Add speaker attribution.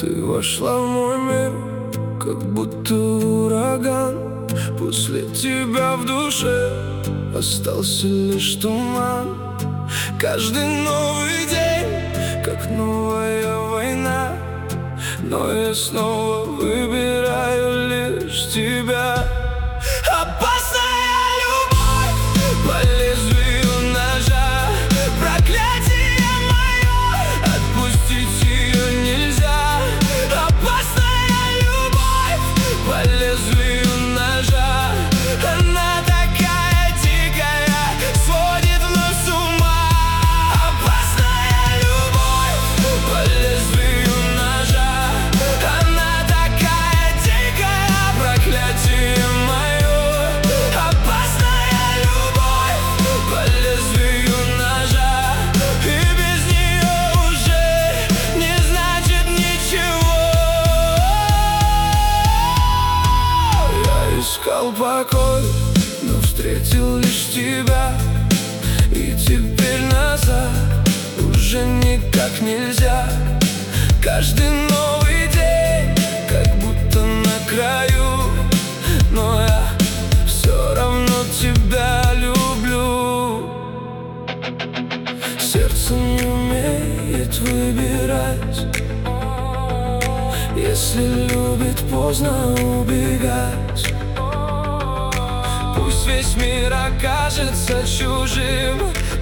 Speaker 1: Ты вошла в мой мир, как будто ураган. После тебя в душе остался лишь туман. Каждый новый день, как новая война, но я снова выбираю лишь тебя. Опасная любовь по лезвию ножа, проклятие мое, отпустить ее нельзя. Опасная любовь по лезвию ножа, она такая дикая, сводит вновь с ума. Опасная любовь по лезвию ножа, она такая дикая, проклятие мое. Опасная любовь по лезвию ножа, и без нее уже не значит ничего. Я искал покой, но встретил лишь тебя, и теперь назад уже никак нельзя. Каждый новый день, как будто на краю, но я все равно тебя люблю. Сердце не умеет выбирать, если любит, поздно убегать. Пусть весь мир окажется чужим,